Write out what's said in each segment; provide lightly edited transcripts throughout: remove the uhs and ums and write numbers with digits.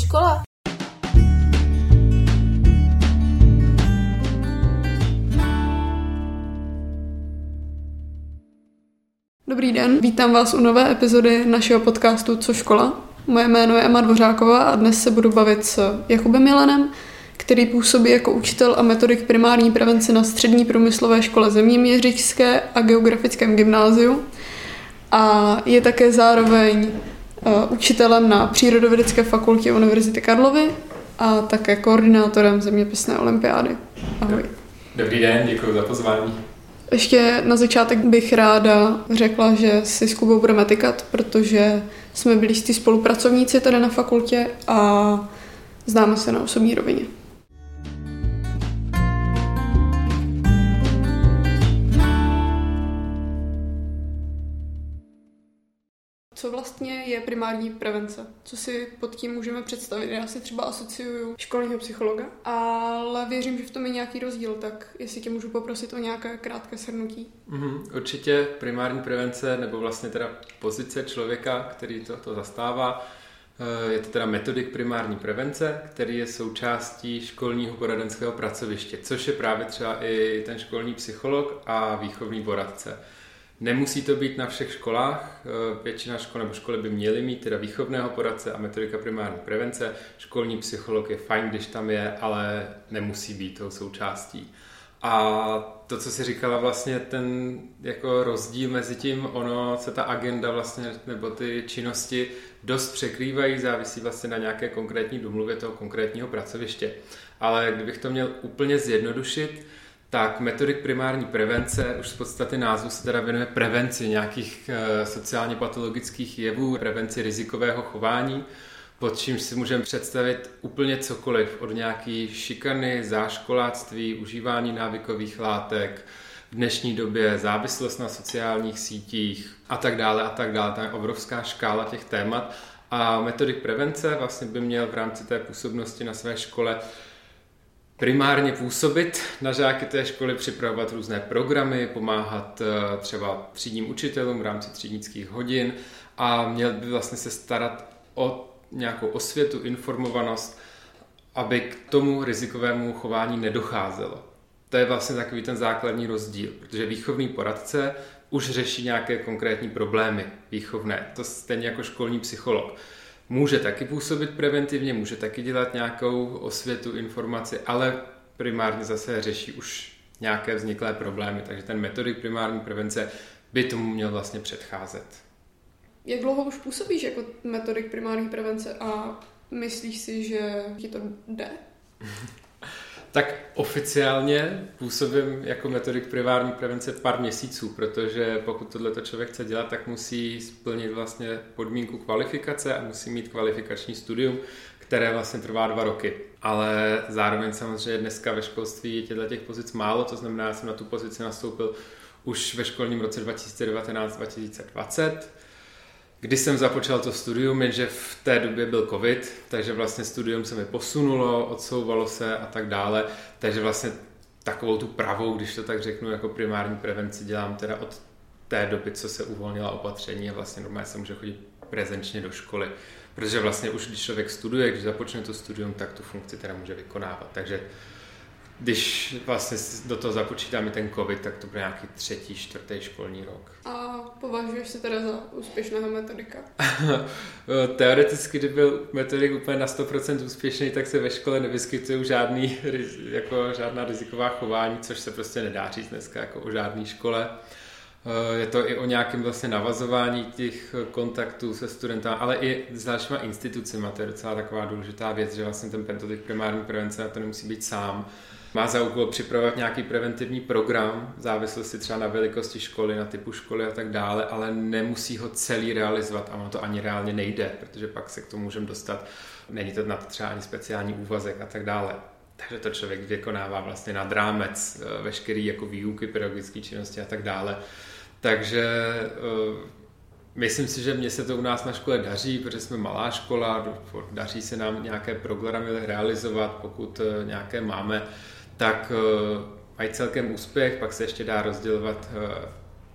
škola? Dobrý den, vítám vás u nové epizody našeho podcastu Co škola? Moje jméno je Emma Dvořáková a dnes se budu bavit s Jakubem Jelenem, který působí jako učitel a metodik primární prevence na Střední průmyslové škole zeměměřičské a geografickém gymnáziu a je také zároveň učitelem na Přírodovědecké fakultě Univerzity Karlovy a také koordinátorem zeměpisné olympiády. Ahoj. Dobrý den, děkuji za pozvání. Ještě na začátek bych ráda řekla, že si s Kubou budeme tykat, protože jsme blízcí spolupracovníci tady na fakultě a známe se na osobní rovině. Co vlastně je primární prevence? Co si pod tím můžeme představit? Já si třeba asociuju školního psychologa, ale věřím, že v tom je nějaký rozdíl, tak jestli tě můžu poprosit o nějaké krátké shrnutí. Určitě primární prevence, nebo vlastně teda pozice člověka, který to zastává, je to teda metodik primární prevence, který je součástí školního poradenského pracoviště, což je právě třeba i ten školní psycholog a výchovný poradce. Nemusí to být na všech školách, většina škol nebo školy by měly mít teda výchovného poradce a metodika primární prevence. Školní psycholog je fajn, když tam je, ale nemusí být tou součástí. A to, co jsi říkala, vlastně ten jako rozdíl mezi tím, ono se ta agenda vlastně, nebo ty činnosti dost překrývají, závisí vlastně na nějaké konkrétní domluvě toho konkrétního pracoviště. Ale kdybych to měl úplně zjednodušit, tak metodik primární prevence, už z podstaty názvu se teda věnuje prevenci nějakých sociálně patologických jevů, prevenci rizikového chování, pod čímž si můžeme představit úplně cokoliv, od nějaký šikany, záškoláctví, užívání návykových látek, v dnešní době závislost na sociálních sítích a tak dále, to je obrovská škála těch témat. A metodik prevence vlastně by měl v rámci té působnosti na své škole primárně působit na žáky té školy, připravovat různé programy, pomáhat třeba třídním učitelům v rámci třídnických hodin a měl by vlastně se starat o nějakou osvětu, informovanost, aby k tomu rizikovému chování nedocházelo. To je vlastně takový ten základní rozdíl, protože výchovný poradce už řeší nějaké konkrétní problémy výchovné, to stejně jako školní psycholog. Může taky působit preventivně, může taky dělat nějakou osvětu, informaci, ale primárně zase řeší už nějaké vzniklé problémy, takže ten metodik primární prevence by tomu měl vlastně předcházet. Jak dlouho už působíš jako metodik primární prevence a myslíš si, že ti to jde? Tak oficiálně působím jako metodik primární prevence pár měsíců, protože pokud tohleto člověk chce dělat, tak musí splnit vlastně podmínku kvalifikace a musí mít kvalifikační studium, které vlastně trvá 2 roky. Ale zároveň samozřejmě dneska ve školství je těch pozic málo, to znamená, já jsem na tu pozici nastoupil už ve školním roce 2019-2020, kdy jsem započal to studium, jenže v té době byl covid, takže vlastně studium se mi posunulo, odsouvalo se a tak dále, takže vlastně takovou tu pravou, když to tak řeknu, jako primární prevenci dělám teda od té doby, co se uvolnila opatření a vlastně normálně se může chodit prezenčně do školy, protože vlastně už když člověk studuje, když započne to studium, tak tu funkci teda může vykonávat, takže když vlastně do toho započítám i ten covid, tak to byl nějaký 3., 4. školní rok. A považuješ se teda za úspěšného metodika? Teoreticky, kdyby byl metodik úplně na 100% úspěšný, tak se ve škole nevyskytují žádná riziková chování, což se prostě nedá říct dneska jako o žádné škole. Je to i o nějakém vlastně navazování těch kontaktů se studentama, ale i s dalšíma institucemi. To je docela taková důležitá věc, že vlastně ten metodik primární prevence na to nemusí být sám. Má za úkol připravovat nějaký preventivní program, v závislosti třeba na velikosti školy, na typu školy a tak dále, ale nemusí ho celý realizovat a ono to ani reálně nejde, protože pak se k tomu můžeme dostat. Není to na to třeba ani speciální úvazek a tak dále. Takže to člověk vykonává vlastně nad rámec veškerý jako výuky, pedagogické činnosti a tak dále. Takže myslím si, že mně se to u nás na škole daří, protože jsme malá škola, daří se nám nějaké programy realizovat, pokud nějaké máme, tak mají celkem úspěch, pak se ještě dá rozdělovat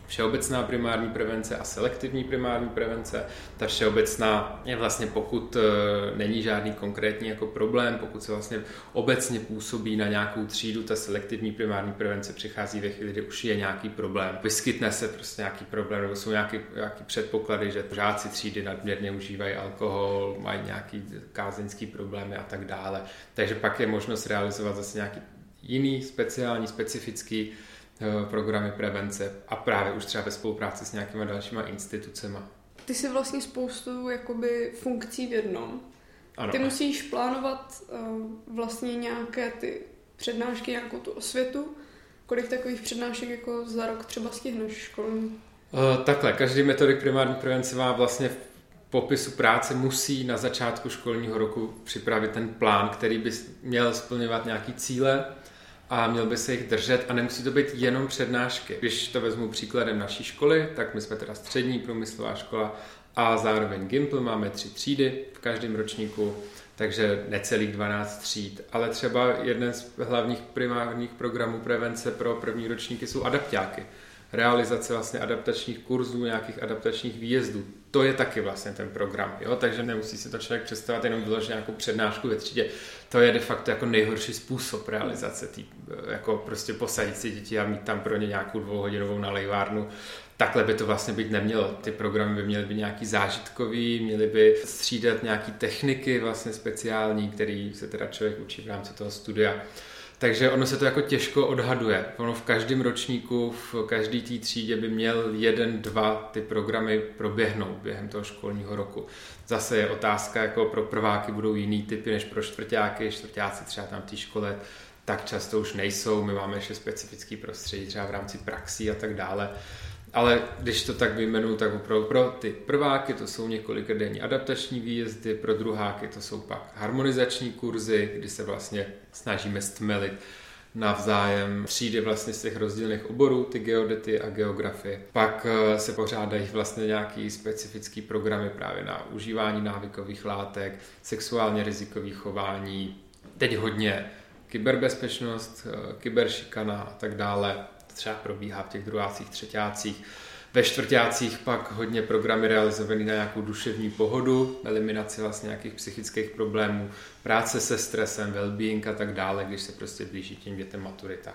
všeobecná primární prevence a selektivní primární prevence. Ta všeobecná je vlastně, pokud není žádný konkrétní jako problém, pokud se vlastně obecně působí na nějakou třídu, ta selektivní primární prevence přichází ve chvíli, kdy už je nějaký problém. Vyskytne se prostě nějaký problém, nebo jsou nějaký předpoklady, že žáci třídy nadměrně užívají alkohol, mají nějaký kázeňský problémy a tak dále. Takže pak je možnost realizovat zase nějaký jiný speciální, specifický programy prevence a právě už třeba ve spolupráci s nějakýma dalšíma institucema. Ty jsi vlastně spoustu jakoby funkcí v jednom. Ano. Ty musíš plánovat vlastně nějaké ty přednášky, nějakou tu osvětu. Kolik takových přednášek jako za rok třeba stihneš školní? Takhle, každý metodik primární prevence má vlastně v popisu práce musí na začátku školního roku připravit ten plán, který by měl splňovat nějaký cíle a měl by se jich držet a nemusí to být jenom přednášky. Když to vezmu příkladem naší školy, tak my jsme teda střední průmyslová škola a zároveň Gimpl, máme 3 třídy v každém ročníku, takže necelých 12 tříd, ale třeba jeden z hlavních primárních programů prevence pro první ročníky jsou adapťáky. Realizace vlastně adaptačních kurzů, nějakých adaptačních výjezdů. To je taky vlastně ten program, jo? Takže nemusí si to člověk představovat jenom vyložit nějakou přednášku ve třídě. To je de facto jako nejhorší způsob realizace, jako prostě posadit si děti a mít tam pro ně nějakou 2hodinovou nalejvárnu. Takhle by to vlastně být nemělo. Ty programy by měly být nějaký zážitkový, měly by střídat nějaký techniky vlastně speciální, který se teda člověk učí v rámci toho studia. Takže ono se to jako těžko odhaduje. Ono v každém ročníku, v každé té třídě by měl 1-2 ty programy proběhnout během toho školního roku. Zase je otázka, jako pro prváky budou jiný typy než pro čtvrťáky. Čtvrťáci třeba tam v té škole tak často už nejsou. My máme ještě specifický prostředí třeba v rámci praxí a tak dále. Ale když to tak vyjmenuji, tak pro ty prváky to jsou několikadenní adaptační výjezdy, pro druháky to jsou pak harmonizační kurzy, kdy se vlastně snažíme stmelit navzájem třídy vlastně z těch rozdílných oborů, ty geodety a geografie. Pak se pořádají vlastně nějaký specifický programy právě na užívání návykových látek, sexuálně rizikový chování, teď hodně kyberbezpečnost, kyberšikana a tak dále. Třeba probíhá v těch druhácích, třeťácích. Ve čtvrťácích pak hodně programy realizované na nějakou duševní pohodu, eliminaci vlastně nějakých psychických problémů, práce se stresem, well-being a tak dále, když se prostě blíží těm dětem maturita.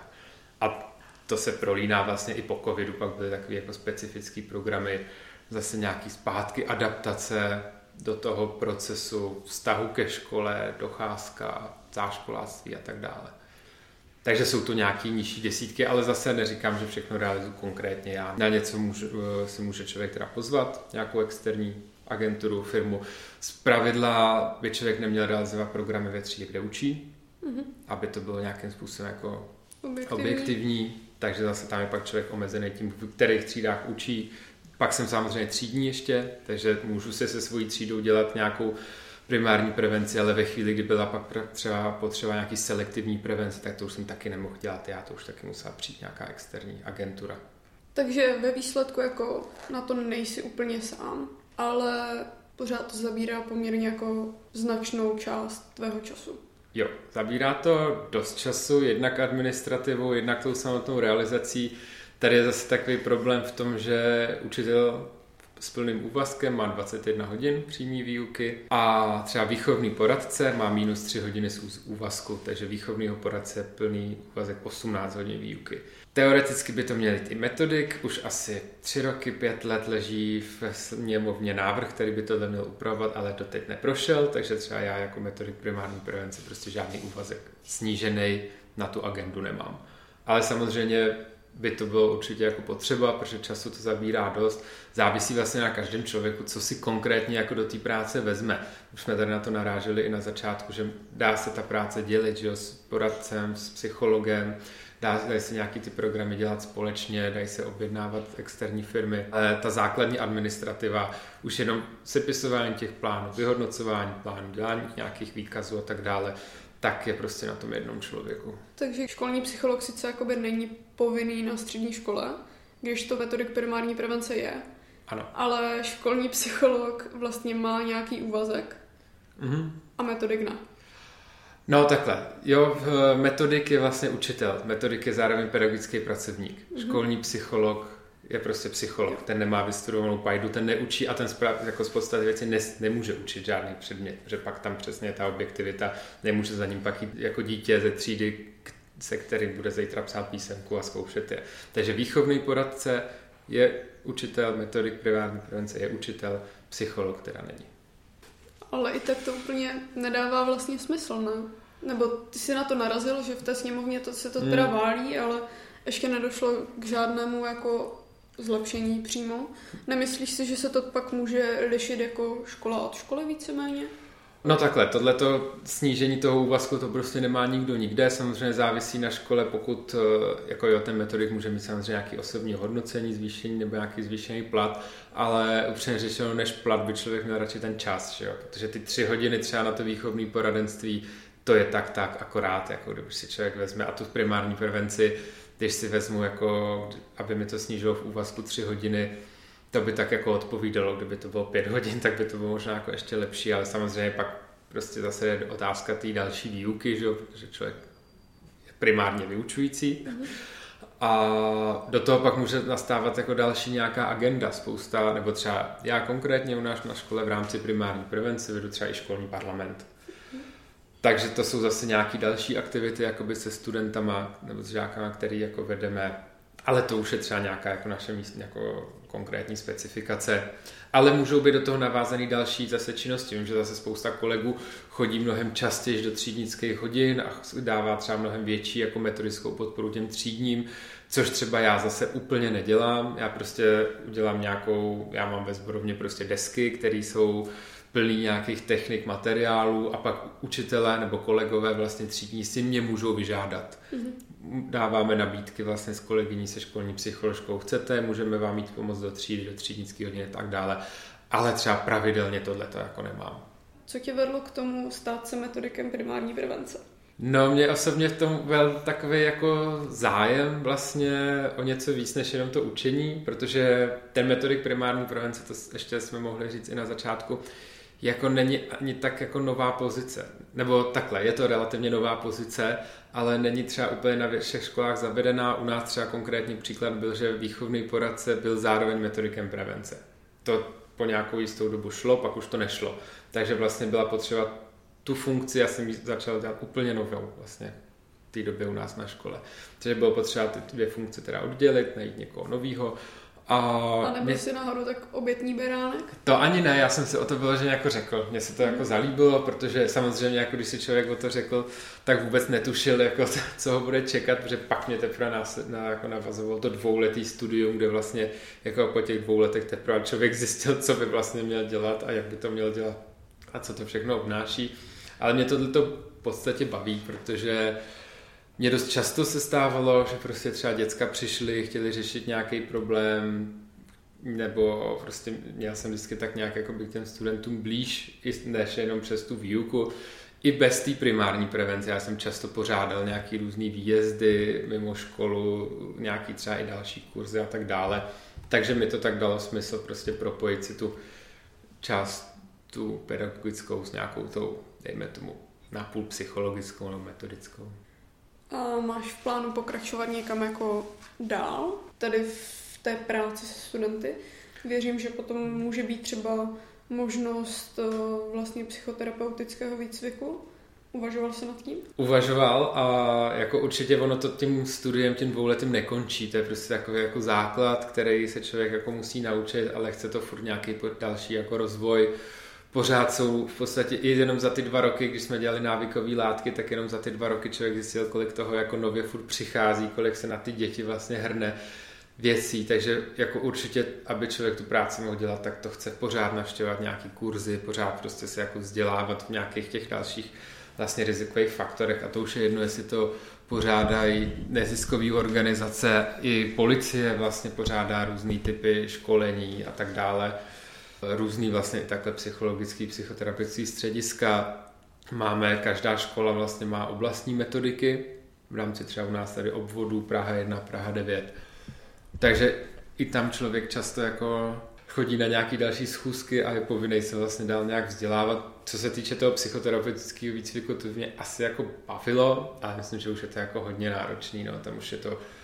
A to se prolíná vlastně i po covidu, pak byly takové jako specifické programy, zase nějaký zpátky adaptace do toho procesu, vztahu ke škole, docházka, záškoláctví a tak dále. Takže jsou to nějaké nižší desítky, ale zase neříkám, že všechno realizuju konkrétně já. Na něco si může člověk teda pozvat, nějakou externí agenturu, firmu. Zpravidla by člověk neměl realizovat programy ve třídě, kde učí, aby to bylo nějakým způsobem jako objektivní. Takže zase tam je pak člověk omezený tím, v kterých třídách učí. Pak jsem samozřejmě třídní ještě, takže můžu se svojí třídou dělat nějakou primární prevenci, ale ve chvíli, kdy byla pak třeba potřeba nějaký selektivní prevence, tak to už jsem taky nemohl dělat já, to už taky musela přijít nějaká externí agentura. Takže ve výsledku jako na to nejsi úplně sám, ale pořád to zabírá poměrně jako značnou část tvého času. Jo, zabírá to dost času, jednak administrativou, jednak tou samotnou realizací. Tady je zase takový problém v tom, že učitel s plným úvazkem má 21 hodin přímé výuky a třeba výchovný poradce má -3 hodiny z úvazku, takže výchovnýho poradce plný úvazek 18 hodin výuky. Teoreticky by to měl i metodik, už asi 3 roky, 5 let leží v sněmovně návrh, který by tohle měl upravovat, ale doteď neprošel, takže třeba já jako metodik primární prevence prostě žádný úvazek snížený na tu agendu nemám. Ale samozřejmě by to bylo určitě jako potřeba, protože času to zabírá dost. Závisí vlastně na každém člověku, co si konkrétně jako do té práce vezme. Už jsme tady na to naráželi i na začátku, že dá se ta práce dělit, že jo, s poradcem, s psychologem, dají se nějaký ty programy dělat společně, dají se objednávat externí firmy. Ale ta základní administrativa, už jenom sepisování těch plánů, vyhodnocování plánů, dělání nějakých výkazů a tak dále, tak je prostě na tom jednom člověku. Takže školní psycholog sice jakoby není povinný na střední škole, když to metodik primární prevence je, ano. Ale školní psycholog vlastně má nějaký úvazek a metodik ne. No takhle, jo, metodik je vlastně učitel, metodik je zároveň pedagogický pracovník. Školní psycholog je prostě psycholog, ten nemá vystudovanou pajdu, ten neučí a ten jako z podstaty věci nemůže učit žádný předmět, protože pak tam přesně ta objektivita, nemůže za ním pak jít jako dítě ze třídy, se kterým bude zítra psát písemku a zkoušet je. Takže výchovný poradce je učitel, metodik primární prevence je učitel, psycholog teda není. Ale i tak to úplně nedává vlastně smysl, ne? Nebo ty jsi na to narazil, že v té sněmovně se to teda válí, ale ještě nedošlo k žádnému jako zlepšení přímo. Nemyslíš si, že se to pak může lišit jako škola od školy víceméně? No takhle, tohleto snížení toho úvazku to prostě nemá nikdo nikde, samozřejmě závisí na škole, pokud jako ten metodik může mít samozřejmě nějaké osobní hodnocení, zvýšení nebo nějaký zvýšený plat, ale upřímně řečeno, než plat by člověk měl radši ten čas, že jo? Protože ty 3 hodiny třeba na to výchovné poradenství, to je tak akorát, jako když si člověk vezme a tu primární prevenci, když si vezmu, jako, aby mi to snížilo v úvazku 3 hodiny, to by tak jako odpovídalo, kdyby to bylo 5 hodin, tak by to bylo možná jako ještě lepší, ale samozřejmě pak prostě zase je otázka té další výuky, že, protože člověk je primárně vyučující. A do toho pak může nastávat jako další nějaká agenda, spousta, nebo třeba já konkrétně u nás na škole v rámci primární prevence vedu třeba i školní parlament. Takže to jsou zase nějaké další aktivity jakoby se studentama nebo s žákama, který jako vedeme, ale to už je třeba nějaká jako naše místní jako konkrétní specifikace. Ale můžou být do toho navázaný další zase činnosti. Vím, že zase spousta kolegů chodí mnohem častěji do třídnických hodin a dává třeba mnohem větší jako metodickou podporu těm třídním, což třeba já zase úplně nedělám. Já prostě udělám já mám ve sborovně prostě desky, které jsou plný nějakých technik, materiálů a pak učitelé nebo kolegové vlastně třídní si mě můžou vyžádat. Dáváme nabídky vlastně s kolegyní se školní psycholožkou. Chcete, můžeme vám mít pomoc do třídy, do třídnické hodiny a tak dále. Ale třeba pravidelně tohleto jako nemám. Co tě vedlo k tomu stát se metodikem primární prevence? No, mě osobně v tom byl takový jako zájem vlastně o něco víc než jenom to učení, protože ten metodik primární prevence, to ještě jsme mohli říct i na začátku, jako není ani tak jako nová pozice. Nebo takhle, je to relativně nová pozice, ale není třeba úplně na všech školách zavedená. U nás třeba konkrétní příklad byl, že výchovný poradce byl zároveň metodikem prevence. To po nějakou jistou dobu šlo, pak už to nešlo. Takže vlastně byla potřeba tu funkci, já jsem ji začal dělat úplně novou vlastně v té době u nás na škole. Takže bylo potřeba ty 2 funkce teda oddělit, najít někoho novýho. A nebyl jsi náhodou tak obětní beránek? To ani ne, já jsem si o to vyloženě jako řekl. Mně se to jako zalíbilo, protože samozřejmě jako když si člověk o to řekl, tak vůbec netušil, jako co ho bude čekat, protože pak mě teprve jako navazoval to 2letý studium, kde vlastně jako po těch 2 letech teprve člověk zjistil, co by vlastně měl dělat a jak by to měl dělat a co to všechno obnáší. Ale mě tohleto v podstatě baví, protože mně dost často se stávalo, že prostě třeba děcka přišli, chtěli řešit nějaký problém, nebo prostě měl jsem vždycky tak nějak jako by k těm studentům blíž, než jenom přes tu výuku. I bez té primární prevence, já jsem často pořádal nějaký různý výjezdy mimo školu, nějaký třeba i další kurzy a tak dále. Takže mi to tak dalo smysl prostě propojit si tu část, tu pedagogickou s nějakou tou, dejme tomu, napůl psychologickou nebo metodickou. A máš v plánu pokračovat někam jako dál, tady v té práci se studenty? Věřím, že potom může být třeba možnost vlastně psychoterapeutického výcviku. Uvažoval jsi nad tím? Uvažoval a jako určitě ono to tím studiem, tím 2letým nekončí. To je prostě takový jako základ, který se člověk jako musí naučit, ale chce to furt nějaký další jako rozvoj. Pořád jsou v podstatě i jenom za ty 2 roky, když jsme dělali návykové látky, tak jenom za ty 2 roky člověk zjistil, kolik toho jako nově furt přichází, kolik se na ty děti vlastně hrne věcí, takže jako určitě, aby člověk tu práci mohl dělat, tak to chce pořád navštěvovat nějaký kurzy, pořád prostě se jako vzdělávat v nějakých těch dalších vlastně rizikových faktorech a to už je jedno, jestli to pořádají neziskové organizace, i policie vlastně pořádá různý typy školení a tak dále. Různý vlastně i takhle psychologický, psychoterapeutický střediska. Každá škola vlastně má oblastní metodiky, v rámci třeba u nás tady obvodů Praha 1, Praha 9. Takže i tam člověk často jako chodí na nějaké další schůzky a je povinný se vlastně dál nějak vzdělávat. Co se týče toho psychoterapeutického výcviku, to mě asi jako bavilo, ale myslím, že už je to jako hodně náročný, no, tam už je to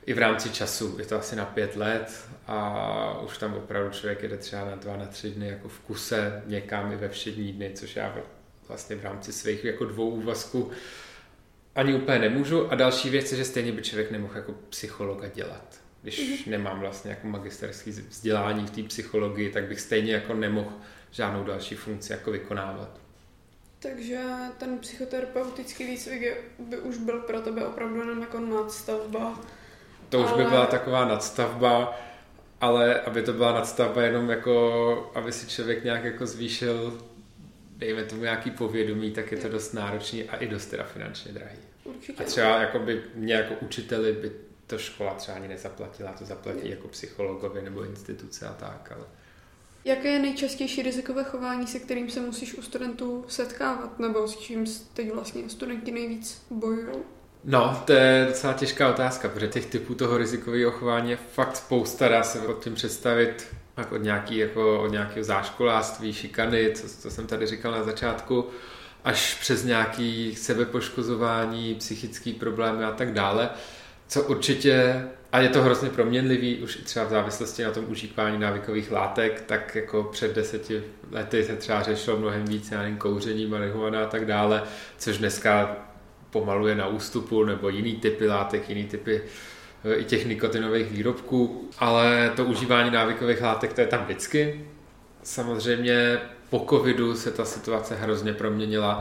i v rámci času. Je to asi na 5 let a už tam opravdu člověk jede třeba na 2, na 3 dny jako v kuse, někam i ve všední dny, což já vlastně v rámci svých jako 2 úvazků ani úplně nemůžu. A další věc je, že stejně by člověk nemohl jako psychologa dělat. Když nemám vlastně jako magisterský vzdělání v té psychologii, tak bych stejně jako nemohl žádnou další funkci jako vykonávat. Takže ten psychoterapeutický výcvik by už byl pro tebe opravdu jenom jako nadstavba. To už by byla taková nadstavba, ale aby to byla nadstavba jenom jako, aby si člověk nějak jako zvýšil, dejme tomu nějaký povědomí, tak je to dost náročný a i dost teda finančně drahý. Určitě. A třeba jako by mě jako učiteli by to škola třeba ani nezaplatila, to zaplatí jako psychologovi nebo instituce a tak, ale... Jaké je nejčastější rizikové chování, se kterým se musíš u studentů setkávat, nebo s čím teď vlastně studenti nejvíc bojují? No, to je docela těžká otázka, protože těch typů toho rizikového chování je fakt spousta, dá se pod tím představit jako od nějakého záškoláctví, šikany, co jsem tady říkal na začátku, až přes nějaké sebepoškozování, psychické problémy a tak dále, co určitě, a je to hrozně proměnlivý, už i třeba v závislosti na tom užívání návykových látek, tak jako před 10 lety se třeba řešilo mnohem víc, já nevím, kouření, marihuana a tak dále, což dneska pomalu je na ústupu, nebo jiný typy látek, jiný typy i těch nikotinových výrobků, ale to užívání návykových látek, to je tam vždycky. Samozřejmě po covidu se ta situace hrozně proměnila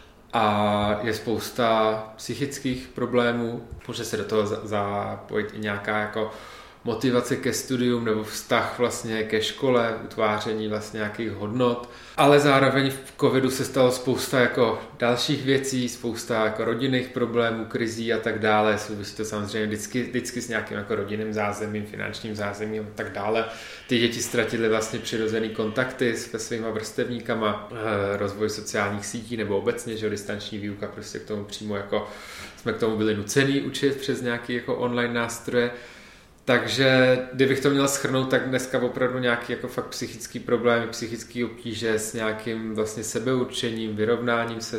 a je spousta psychických problémů, může se do toho zapojit i nějaká jako motivace ke studium nebo vztah vlastně ke škole, utváření vlastně nějakých hodnot, ale zároveň v covidu se stalo spousta jako dalších věcí, spousta jako rodinných problémů, krizí a tak dále, souvisí to samozřejmě vždycky s nějakým jako rodinným zázemím, finančním zázemím a tak dále. Ty děti ztratily vlastně přirozený kontakty se svýma vrstevníkama, rozvoj sociálních sítí nebo obecně, že distanční výuka prostě k tomu přímo jako jsme k tomu byli nucený učit přes nějaký jako online nástroje. Takže kdybych to měl shrnout, tak dneska opravdu nějaký jako fakt psychický problémy, psychický obtíže s nějakým vlastně sebeurčením, vyrovnáním se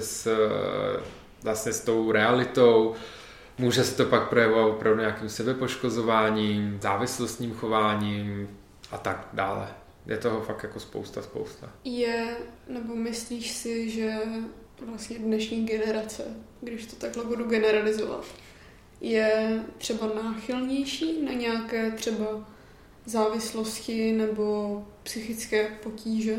s tou realitou. Může se to pak projevovat opravdu nějakým sebepoškozováním, závislostním chováním a tak dále. Je toho fakt jako spousta. Nebo myslíš si, že vlastně dnešní generace, když to takhle budu generalizovat, je třeba náchylnější na nějaké třeba závislosti nebo psychické potíže?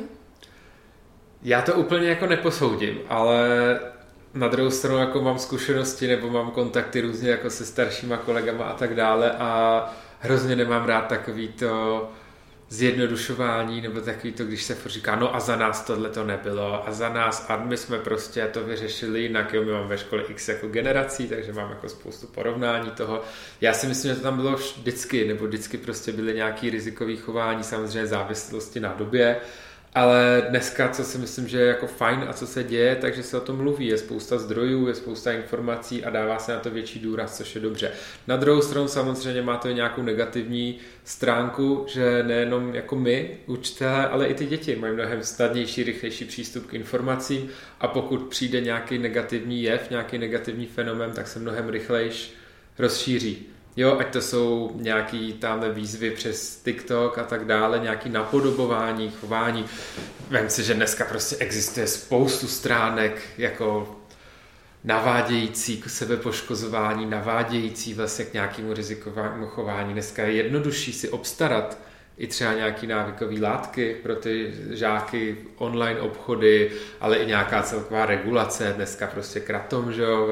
Já to úplně jako neposoudím, ale na druhou stranu jako mám zkušenosti nebo mám kontakty různě jako se staršíma kolegama a tak dále a hrozně nemám rád takový to zjednodušování nebo takový to, když se říká, no a za nás tohle to nebylo a za nás a my jsme prostě to vyřešili jinak, jo, my máme ve škole x jako generací, takže mám jako spoustu porovnání toho. Já si myslím, že to tam bylo vždycky prostě byly nějaký rizikový chování, samozřejmě závislosti na době, ale dneska, co si myslím, že je jako fajn a co se děje, takže se o tom mluví, je spousta zdrojů, je spousta informací a dává se na to větší důraz, což je dobře. Na druhou stranu samozřejmě má to i nějakou negativní stránku, že nejenom jako my, učitelé, ale i ty děti mají mnohem snadnější, rychlejší přístup k informacím a pokud přijde nějaký negativní jev, nějaký negativní fenomén, tak se mnohem rychlejš rozšíří. Jo, ať to jsou nějaký tamhle výzvy přes TikTok a tak dále, nějaký napodobování, chování. Vem si, že dneska prostě existuje spoustu stránek jako navádějící k sebepoškozování, navádějící vlastně k nějakému rizikovému chování. Dneska je jednodušší si obstarat i třeba nějaký návykový látky pro ty žáky, online obchody, ale i nějaká celková regulace. Dneska prostě kratom, že jo,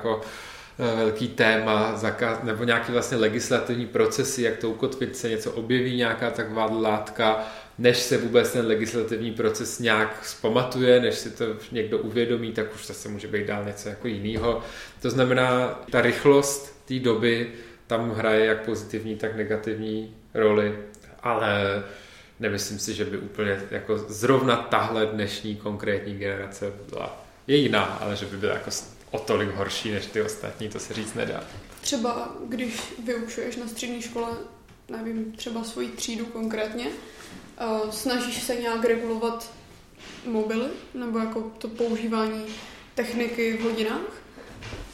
velký téma, nebo nějaký vlastně legislativní procesy, jak to ukotvit, se něco objeví, nějaká taková látka, než se vůbec ten legislativní proces nějak zpamatuje, než si to někdo uvědomí, tak už zase může být dál něco jako jinýho. To znamená, ta rychlost té doby tam hraje jak pozitivní, tak negativní roli, ale nemyslím si, že by úplně jako zrovna tahle dnešní konkrétní generace je jiná, ale že by byla jako o tolik horší než ty ostatní, to se říct nedá. Třeba když vyučuješ na střední škole, nevím, třeba svoji třídu konkrétně, snažíš se nějak regulovat mobily nebo jako to používání techniky v hodinách?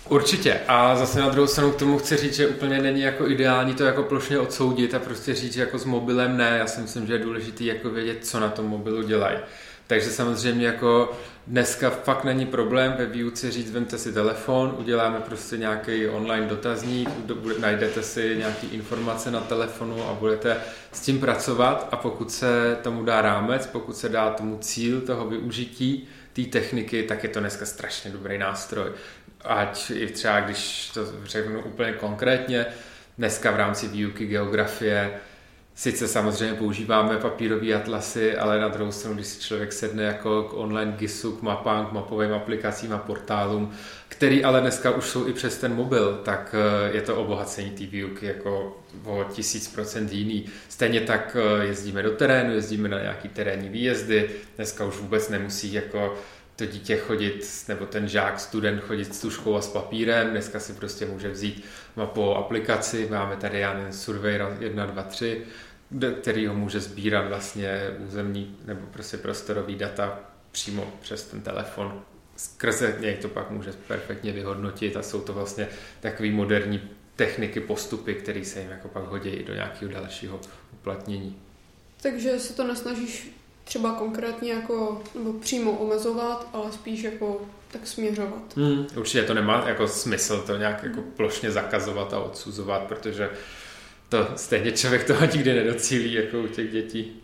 Určitě. A zase na druhou stranu k tomu chci říct, že úplně není jako ideální to jako plošně odsoudit a prostě říct, že jako s mobilem ne. Já si myslím, že je důležité jako vědět, co na tom mobilu dělají. Takže samozřejmě jako dneska fakt není problém ve výuce říct, vemte si telefon, uděláme prostě nějaký online dotazník, najdete si nějaké informace na telefonu a budete s tím pracovat, a pokud se tomu dá rámec, pokud se dá tomu cíl toho využití té techniky, tak je to dneska strašně dobrý nástroj. Ať i třeba, když to řeknu úplně konkrétně, dneska v rámci výuky geografie sice samozřejmě používáme papírové atlasy, ale na druhou stranu, když si člověk sedne jako k online GISu, k mapám, k mapovým aplikacím a portálům, který ale dneska už jsou i přes ten mobil, tak je to obohacení té výuky jako o 1000% jiný. Stejně tak jezdíme do terénu, jezdíme na nějaký terénní výjezdy, dneska už vůbec nemusí jako to dítě chodit, nebo ten žák, student chodit s tužkou a s papírem, dneska si prostě může vzít mapovou aplikaci, máme tady Surveyor 1, 2, 3, který ho může sbírat vlastně územní nebo prostě prostorový data přímo přes ten telefon. Skrze něj to pak může perfektně vyhodnotit a jsou to vlastně takový moderní techniky, postupy, které se jim jako pak hodí i do nějakého dalšího uplatnění. Takže se to nesnažíš třeba konkrétně jako, nebo přímo omezovat, ale spíš jako tak směřovat. Určitě to nemá jako smysl to nějak jako plošně zakazovat a odsuzovat, protože to stejně člověk toho nikdy nedocílí jako u těch dětí.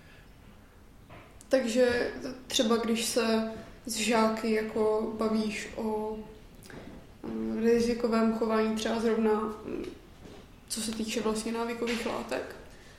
Takže třeba když se s žáky jako bavíš o rizikovém chování, třeba zrovna co se týče vlastně návykových látek,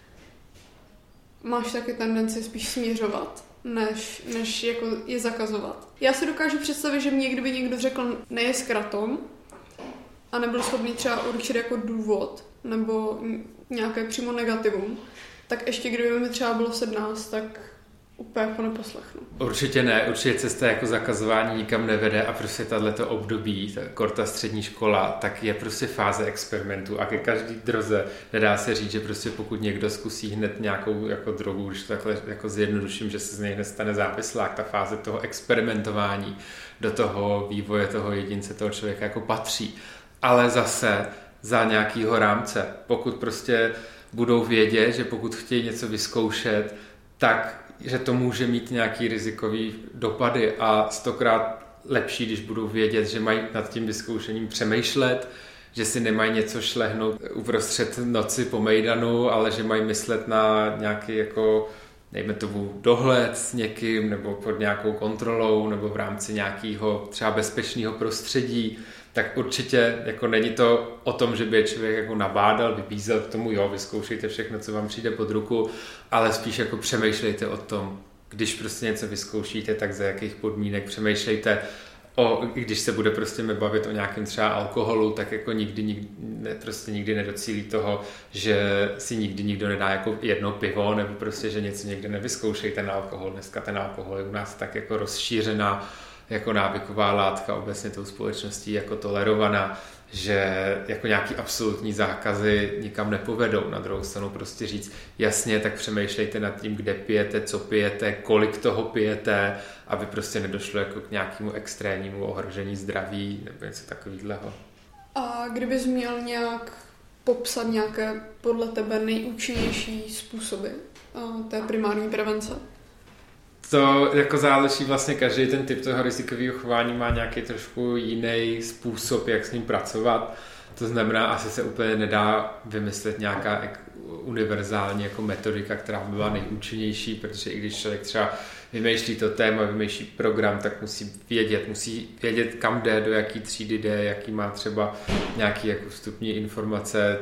máš taky tendenci spíš směřovat, než jako je zakazovat. Já si dokážu představit, že mě kdyby někdo řekl nejez kratom a nebyl schopný třeba určit jako důvod nebo nějaké přímo negativum, tak ještě kdyby mi třeba bylo 17, tak úplně jako neposlechnu. Určitě ne, určitě cesta jako zakazování nikam nevede a prostě tato období, ta střední škola, tak je prostě fáze experimentu a ke každý droze nedá se říct, že prostě pokud někdo zkusí hned nějakou jako drogu, když to takhle jako zjednoduším, že se z něj nestane závislák, ta fáze toho experimentování do toho vývoje toho jedince, toho člověka jako patří. Ale zase za nějakýho rámce, pokud prostě budou vědět, že pokud chtějí něco vyzkoušet, tak že to může mít nějaký rizikový dopady a 100krát lepší, když budou vědět, že mají nad tím vyzkoušením přemýšlet, že si nemají něco šlehnout uprostřed noci po mejdanu, ale že mají myslet na nějaký jako dejme tomu dohled s někým nebo pod nějakou kontrolou nebo v rámci nějakého třeba bezpečného prostředí, tak určitě jako není to o tom, že by člověk jako nabádal, vybízel k tomu, jo, vyzkoušejte všechno, co vám přijde pod ruku, ale spíš jako přemýšlejte o tom, když prostě něco vyzkoušíte, tak za jakých podmínek přemýšlejte když se bude prostě bavit o nějakém třeba alkoholu, tak jako nikdy nedocílí toho, že si nikdy nikdo nedá jako jedno pivo, nebo prostě, že něco někde nevyzkoušej ten alkohol. Dneska ten alkohol je u nás tak jako rozšířená jako návyková látka, obecně tou společností jako tolerovaná, že jako nějaký absolutní zákazy nikam nepovedou. Na druhou stranu prostě říct, jasně, tak přemýšlejte nad tím, kde pijete, co pijete, kolik toho pijete, aby prostě nedošlo jako k nějakému extrémnímu ohrožení zdraví nebo něco takového. A kdybys měl nějak popsat nějaké podle tebe nejúčinnější způsoby té primární prevence? To jako záleží vlastně, každý ten typ toho rizikového chování má nějaký trošku jiný způsob, jak s ním pracovat. To znamená, asi se úplně nedá vymyslet nějaká univerzální jako metodika, která by byla nejúčinnější, protože i když člověk třeba vymýšlí to téma, vymýšlí program, tak musí vědět, kam jde, do jaký třídy jde, jaký má třeba nějaký jako vstupní informace,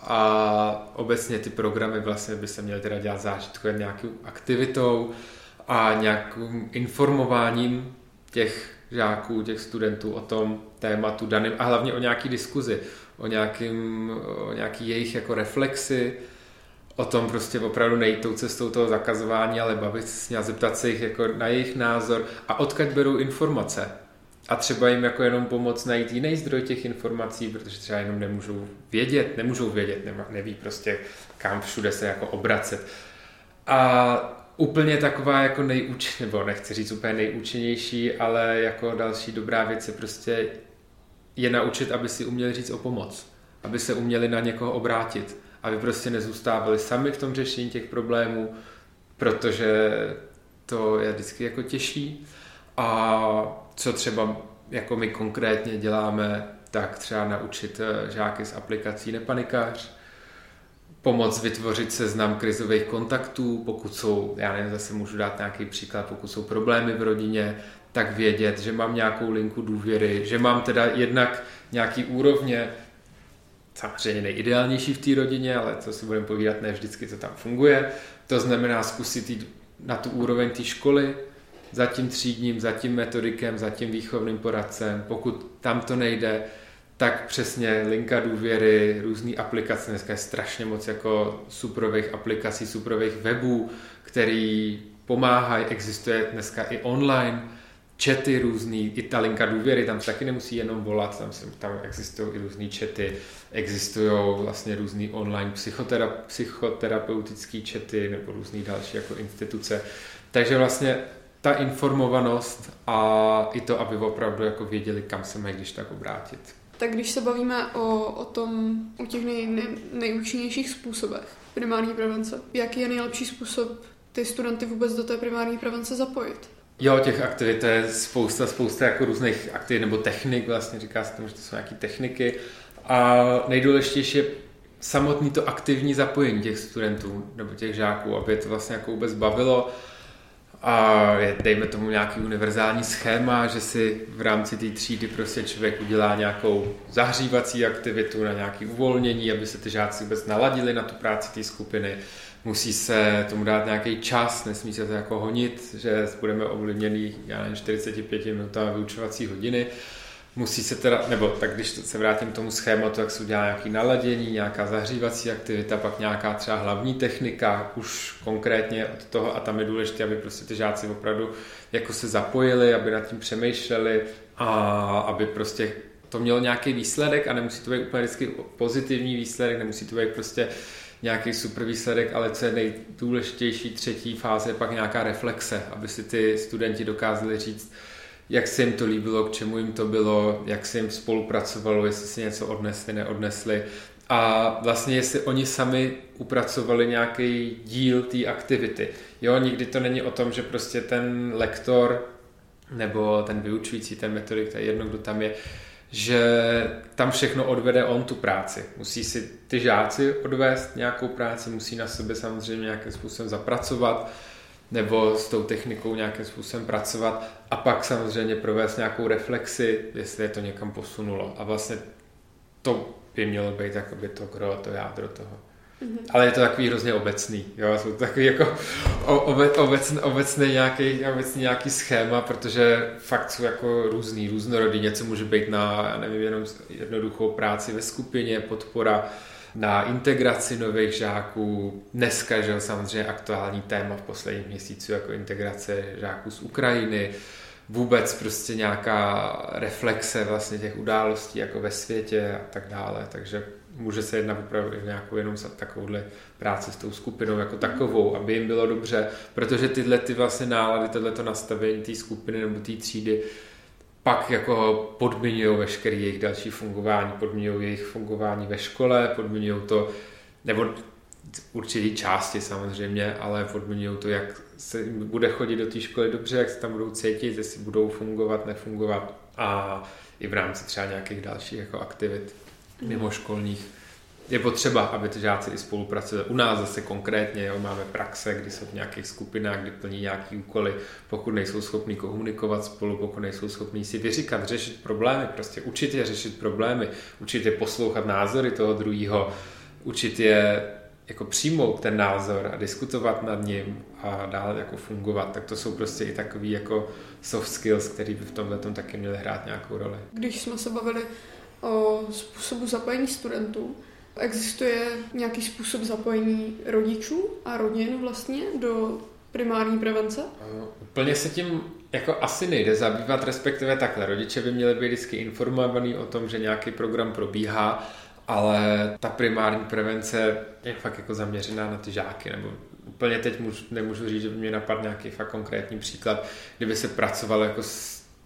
a obecně ty programy vlastně by se měly teda dělat zážitkově nějakou aktivitou a nějakým informováním těch žáků, těch studentů o tom tématu daným a hlavně o nějaký diskuzi, o nějaký jejich jako reflexi, o tom prostě opravdu nejít tou cestou toho zakazování, ale bavit se s nimi a zeptat se jich jako na jejich názor a odkud berou informace. A třeba jim jako jenom pomoct najít jiný zdroj těch informací, protože třeba jenom nemůžou vědět, neví prostě kam všude se jako obracet. A úplně taková jako nechci říct úplně nejúčinnější, ale jako další dobrá věc je prostě je naučit, aby si uměli říct o pomoc, aby se uměli na někoho obrátit, aby prostě nezůstávali sami v tom řešení těch problémů, protože to je vždycky jako těžší. A co třeba jako my konkrétně děláme, tak třeba naučit žáky z aplikací Nepanikář, pomoct vytvořit seznam krizových kontaktů, pokud jsou, já nevím, zase můžu dát nějaký příklad, pokud jsou problémy v rodině, tak vědět, že mám nějakou linku důvěry, že mám teda jednak nějaký úrovně, samozřejmě nejideálnější v té rodině, ale co si budeme povídat, ne vždycky to tam funguje. To znamená zkusit jít na tu úroveň té školy, za tím třídním, za tím metodikem, za tím výchovným poradcem. Pokud tam to nejde, tak přesně linka důvěry, různý aplikace, dneska je strašně moc jako suprových aplikací, suprových webů, který pomáhají, existuje dneska i online, chaty různý, i ta linka důvěry, tam se taky nemusí jenom volat, tam existují i různý chaty, existují vlastně různý online psychoterapeutický chaty nebo různý další jako instituce. Takže vlastně ta informovanost a i to, aby opravdu jako věděli, kam se mají když tak obrátit. Tak když se bavíme o těch nejúčinnějších způsobech primární prevence, jaký je nejlepší způsob ty studenty vůbec do té primární prevence zapojit? Jo, těch aktivit je spousta jako různých aktivit nebo technik, vlastně říká se tomu, že to jsou nějaké techniky. A nejdůležitější je samotný to aktivní zapojení těch studentů nebo těch žáků, aby je to vlastně jako vůbec bavilo. A dejme tomu nějaký univerzální schéma, že si v rámci té třídy prostě člověk udělá nějakou zahřívací aktivitu na nějaké uvolnění, aby se ty žáci vůbec naladili na tu práci té skupiny. Musí se tomu dát nějaký čas, nesmí se to jako honit, že budeme ovlivněni 45 minutami vyučovací hodiny. Musí se teda, nebo tak když se vrátím k tomu schématu, tak se udělá nějaké naladění, nějaká zahřívací aktivita, pak nějaká třeba hlavní technika, už konkrétně od toho, a tam je důležité, aby prostě ty žáci opravdu jako se zapojili, aby nad tím přemýšleli a aby prostě to mělo nějaký výsledek a nemusí to být úplně vždycky pozitivní výsledek, nemusí to být prostě nějaký super výsledek, ale co je nejdůležitější třetí fáze je pak nějaká reflexe, aby si ty studenti dokázali říct, jak se jim to líbilo, k čemu jim to bylo, jak se jim spolupracovalo, jestli si něco odnesli, neodnesli. A vlastně jestli oni sami upracovali nějaký díl té aktivity. Jo, nikdy to není o tom, že prostě ten lektor nebo ten vyučující, ten metodik, to je jedno, kdo tam je, že tam všechno odvede on tu práci. Musí si ty žáci odvést nějakou práci, musí na sebe samozřejmě nějakým způsobem zapracovat, nebo s tou technikou nějakým způsobem pracovat a pak samozřejmě provést nějakou reflexi, jestli je to někam posunulo. A vlastně to by mělo být jakoby to jádro toho. Mm-hmm. Ale je to takový hrozně obecný. Jo? Jsou to takový jako obecný nějaký schéma, protože fakt jsou jako různorodý. Něco může být na, já nevím, jenom jednoduchou práci ve skupině, podpora na integraci nových žáků. Dneska, že samozřejmě aktuální téma v posledních měsících jako integrace žáků z Ukrajiny, vůbec prostě nějaká reflexe vlastně těch událostí jako ve světě a tak dále, takže může se jednat opravdu nějakou jenom takovouhle práci s tou skupinou jako takovou, aby jim bylo dobře, protože tyhle ty vlastně nálady, tohleto nastavení té skupiny nebo té třídy pak jako podmiňují veškeré jejich další fungování, podmiňují jejich fungování ve škole, podmiňují to, nebo určitý části samozřejmě, ale podmiňují to, jak se bude chodit do té školy dobře, jak se tam budou cítit, jestli budou fungovat, nefungovat a i v rámci třeba nějakých dalších jako aktivit mimoškolních. Je potřeba, aby ty žáci i spolupracovali. U nás zase konkrétně máme praxe, kdy jsou v nějakých skupinách, kdy plní nějaký úkoly, pokud nejsou schopní komunikovat spolu, pokud nejsou schopní si vyříkat, řešit problémy, prostě učit je řešit problémy, učit je poslouchat názory toho druhého, učit je jako přijmout ten názor a diskutovat nad ním a dál jako fungovat, tak to jsou prostě i takový jako soft skills, který by v tomhletom taky měly hrát nějakou roli. Když jsme se bavili o způsobu zapojení studentů, existuje nějaký způsob zapojení rodičů a rodin vlastně do primární prevence? Úplně se tím jako asi nejde zabývat, respektive takhle. Rodiče by měli být vždycky informovaní o tom, že nějaký program probíhá, ale ta primární prevence je fakt jako zaměřená na ty žáky, nebo úplně teď nemůžu říct, že by mě napadl nějaký fakt konkrétní příklad, kdyby se pracoval jako s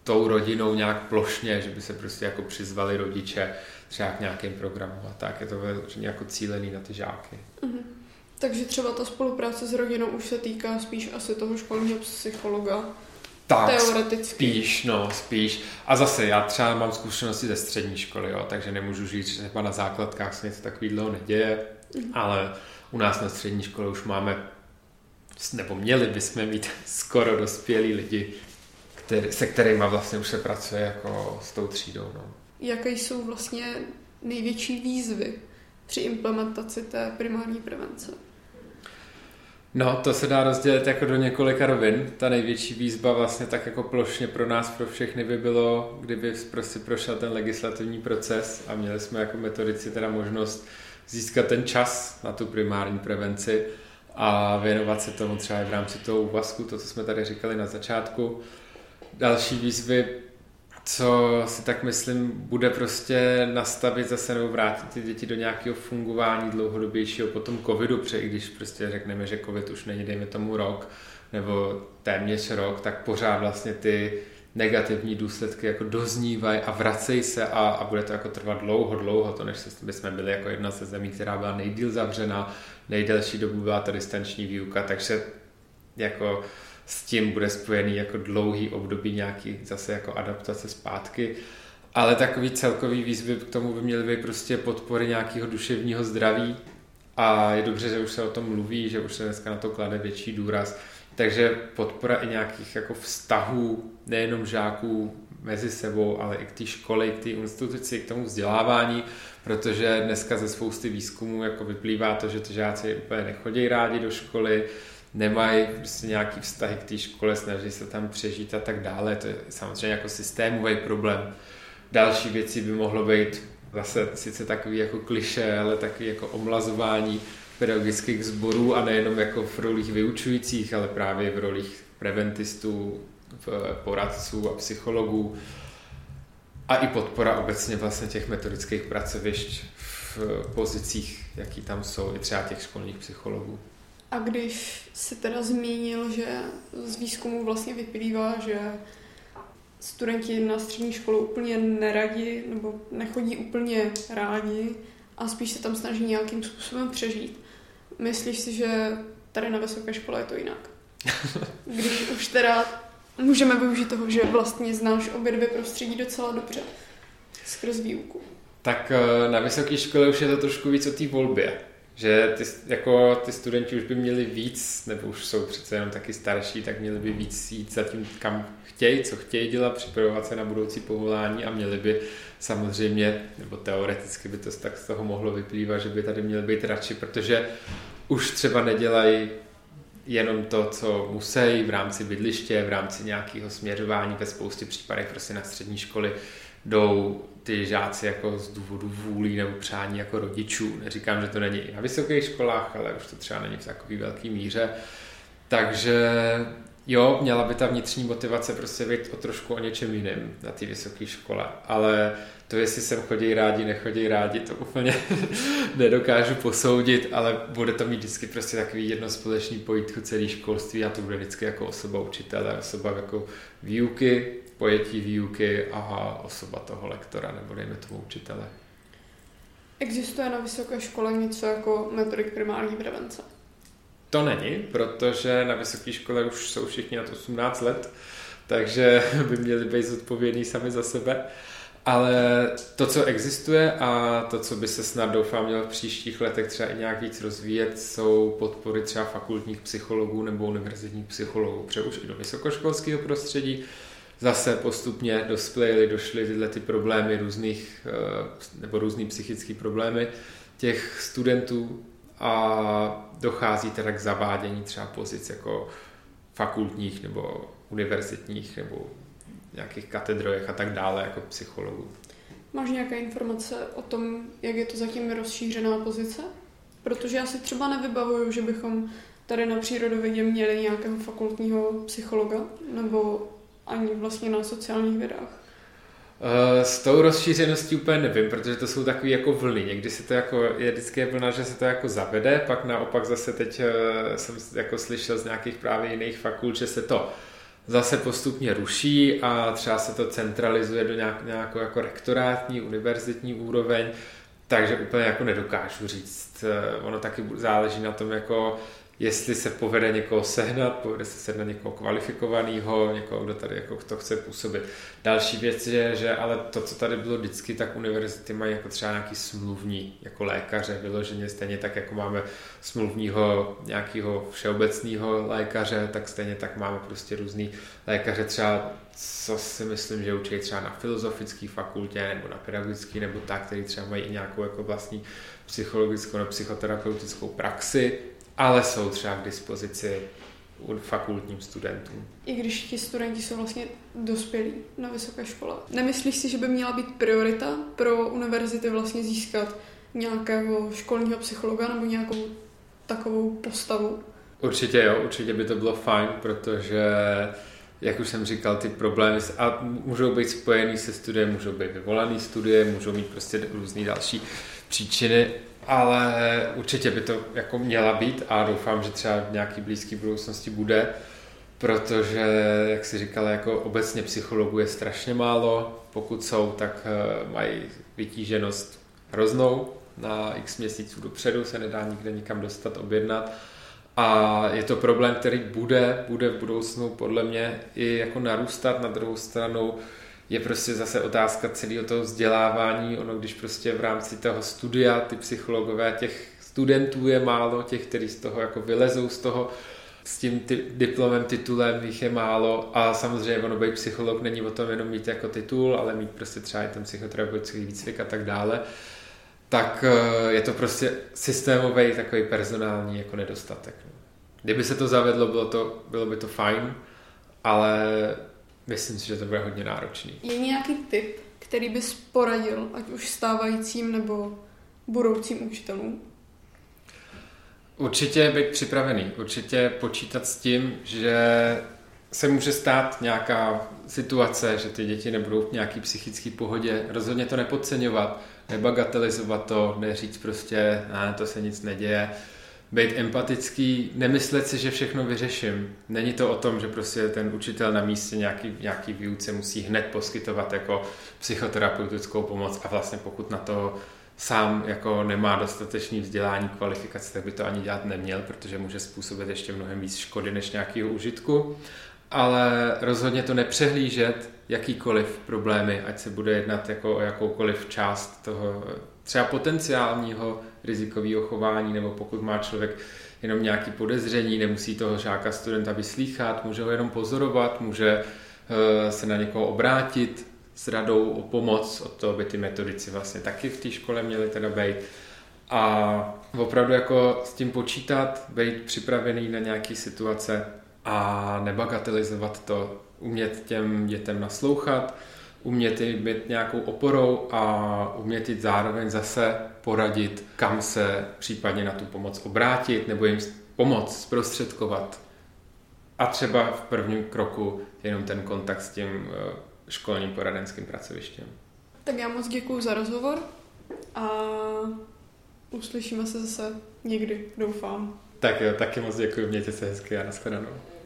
tou rodinou nějak plošně, že by se prostě jako přizvali rodiče třeba k nějakým programům a tak. Je to vyloženě jako cílený na ty žáky. Takže třeba ta spolupráce s rodinou už se týká spíš asi toho školního psychologa. Tak, teoreticky. Spíš. A zase, já třeba mám zkušenosti ze střední školy, jo, takže nemůžu říct, že třeba na základkách se něco takového neděje, ale u nás na střední škole už máme, nebo měli bychom mít skoro dospělí lidi, se kterými vlastně už se pracuje jako s tou třídou. No. Jaké jsou vlastně největší výzvy při implementaci té primární prevence? No, to se dá rozdělit jako do několika rovin. Ta největší výzva vlastně tak jako plošně pro nás, pro všechny by bylo, kdyby prostě prošel ten legislativní proces a měli jsme jako metodici teda možnost získat ten čas na tu primární prevenci a věnovat se tomu třeba i v rámci toho úvazku, to, co jsme tady říkali na začátku. Další výzvy, co si tak myslím, bude prostě nastavit zase nebo vrátit ty děti do nějakého fungování dlouhodobějšího po tom covidu, protože i když prostě řekneme, že covid už není, dejme tomu rok, nebo téměř rok, tak pořád vlastně ty negativní důsledky jako doznívají a vracejí se a bude to jako trvat dlouho, to než jsme byli jako jedna ze zemí, která byla nejdýl zavřena, nejdelší dobu byla ta distanční výuka, takže jako s tím bude spojený jako dlouhý období nějaký zase jako adaptace zpátky, ale takový celkový výzvy k tomu by měly být prostě podpory nějakého duševního zdraví a je dobře, že už se o tom mluví, že už se dneska na to klade větší důraz, takže podpora i nějakých jako vztahů, nejenom žáků mezi sebou, ale i k té škole, k té instituci, k tomu vzdělávání, protože dneska ze spousty výzkumů jako vyplývá to, že ty žáci úplně nechodí rádi do školy, nemají prostě nějaký vztahy k té škole, snaží se tam přežít a tak dále. To je samozřejmě jako systémový problém. Další věci by mohlo být zase sice takový jako klišé, ale taky jako omlazování pedagogických sborů a nejenom jako v rolích vyučujících, ale právě v rolích preventistů, poradců a psychologů a i podpora obecně vlastně těch metodických pracovišť v pozicích, jaký tam jsou, i třeba těch školních psychologů. A když si teda zmínil, že z výzkumu vlastně vyplývá, že studenti na střední školu úplně neradi nebo nechodí úplně rádi a spíš se tam snaží nějakým způsobem přežít. Myslíš si, že tady na vysoké škole je to jinak? Když už teda můžeme využít toho, že vlastně znáš obě dvě prostředí docela dobře skrz výuku. Tak na vysoké škole už je to trošku víc o té volbě. Že ty studenti už by měli víc, nebo už jsou přece jenom taky starší, tak měli by víc jít za tím, kam chtějí, co chtějí dělat, připravovat se na budoucí povolání a měli by samozřejmě, nebo teoreticky by to tak z toho mohlo vyplývat, že by tady měli být radši, protože už třeba nedělají jenom to, co musí v rámci bydliště, v rámci nějakého směřování, ve spoustě případech prostě na střední školy jdou ty žáci jako z důvodu vůlí nebo přání jako rodičů. Neříkám, že to není i na vysokých školách, ale už to třeba není v takové velké míře. Takže jo, měla by ta vnitřní motivace prostě být trošku o něčem jiném na té vysoké škole, ale to, jestli sem chodí rádi, nechodí rádi, to úplně nedokážu posoudit, ale bude to mít vždycky prostě takový jedno společný pojítko celé školství a to bude vždycky jako osoba učitele, osoba jako výuky, pojetí výuky a osoba toho lektora nebo dejme tomu učitele. Existuje na vysoké škole něco jako metodik primární prevence? To není, protože na vysoké škole už jsou všichni nad 18 let, takže by měli být zodpovědní sami za sebe. Ale to, co existuje a to, co by se snad doufám mělo v příštích letech třeba i nějak víc rozvíjet, jsou podpory třeba fakultních psychologů nebo univerzitních psychologů, protože už i do vysokoškolského prostředí zase postupně došly tyhle ty problémy různých, nebo různý psychické problémy těch studentů a dochází teda k zavádění třeba pozic jako fakultních nebo univerzitních nebo nějakých katedrojech a tak dále jako psychologů. Máš nějaké informace o tom, jak je to zatím rozšířená pozice? Protože já si třeba nevybavuju, že bychom tady na přírodovědě měli nějakého fakultního psychologa nebo ani vlastně na sociálních vědách. S tou rozšířeností úplně nevím, protože to jsou takové jako vlny. Někdy se to jako, je vždycky vlna, že se to jako zavede, pak naopak zase teď jsem jako slyšel z nějakých právě jiných fakult, že se to zase postupně ruší a třeba se to centralizuje do nějakou jako rektorátní, univerzitní úroveň, takže úplně jako nedokážu říct. Ono taky záleží na tom, jako jestli se povede někoho sehnat, povede se sehnat někoho kvalifikovaného, někoho, kdo tady jako to chce působit. Další věc je, že ale to, co tady bylo vždycky, tak univerzity mají jako třeba nějaký smluvní jako lékaře vyloženě, stejně tak jako máme smluvního nějakého všeobecného lékaře, tak stejně tak máme prostě různý lékaře třeba, co si myslím, že učí třeba na filozofické fakultě nebo na pedagogické nebo tak, který třeba mají i nějakou jako vlastní psychologickou nebo psychoterapeutickou praxi, ale jsou třeba k dispozici fakultním studentům. I když ti studenti jsou vlastně dospělí na vysoké škole. Nemyslíš si, že by měla být priorita pro univerzity vlastně získat nějakého školního psychologa nebo nějakou takovou postavu? Určitě jo, určitě by to bylo fajn, protože, jak už jsem říkal, ty problémy a můžou být spojený se studiem, můžou být vyvolaný studie, můžou mít prostě různý další příčiny, ale určitě by to jako měla být a doufám, že třeba v nějaký blízké budoucnosti bude, protože, jak si říkala, jako obecně psychologů je strašně málo, pokud jsou, tak mají vytíženost hroznou, na x měsíců dopředu se nedá nikde nikam dostat, objednat a je to problém, který bude v budoucnu podle mě i jako narůstat. Na druhou stranu je prostě zase otázka celého toho vzdělávání, ono když prostě v rámci toho studia ty psychologové, těch studentů je málo, těch, kteří z toho jako vylezou z toho, s tím diplomem, titulem jich je málo a samozřejmě ono být psycholog není o tom jenom mít jako titul, ale mít prostě třeba i ten psychoterapeutický výcvik a tak dále, tak je to prostě systémový takový personální jako nedostatek. Kdyby se to zavedlo, bylo by to fajn, ale myslím si, že to bude hodně náročný. Je nějaký tip, který bys poradil, ať už stávajícím nebo budoucím učitelům? Určitě být připravený, určitě počítat s tím, že se může stát nějaká situace, že ty děti nebudou v nějaký psychické pohodě. Rozhodně to nepodceňovat, nebagatelizovat to, neříct prostě, to se nic neděje. Být empatický, nemyslet si, že všechno vyřeším. Není to o tom, že prostě ten učitel na místě nějaký výuce musí hned poskytovat jako psychoterapeutickou pomoc a vlastně pokud na to sám jako nemá dostatečný vzdělání, kvalifikaci, tak by to ani dělat neměl, protože může způsobit ještě mnohem víc škody než nějakého užitku. Ale rozhodně to nepřehlížet jakýkoliv problémy, ať se bude jednat jako o jakoukoliv část toho třeba potenciálního rizikového chování, nebo pokud má člověk jenom nějaké podezření, nemusí toho žáka, studenta vyslýchat, může ho jenom pozorovat, může se na někoho obrátit s radou o pomoc, od toho by ty metodici vlastně taky v té škole měly teda být. A opravdu jako s tím počítat, být připravený na nějaké situace a nebagatelizovat to, umět těm dětem naslouchat, umět jim být nějakou oporou a umět jim zároveň zase poradit, kam se případně na tu pomoc obrátit nebo jim pomoct zprostředkovat. A třeba v prvním kroku jenom ten kontakt s tím školním poradenským pracovištěm. Tak já moc děkuju za rozhovor a uslyšíme se zase někdy, doufám. Tak jo, taky moc děkuji, mějte se hezky a nashledanou.